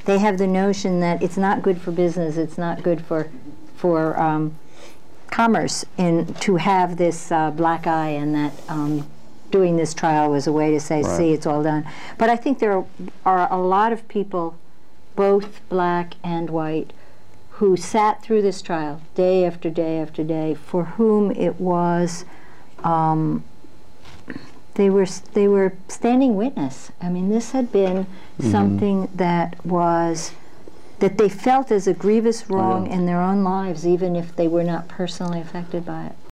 they have the notion that it's not good for business, it's not good for commerce to have this black eye, and that doing this trial was a way to say, see, it's all done. But I think there are a lot of people, both black and white, who sat through this trial day after day after day, for whom it was, they were standing witness. I mean, this had been something that they felt as a grievous wrong in their own lives, even if they were not personally affected by it.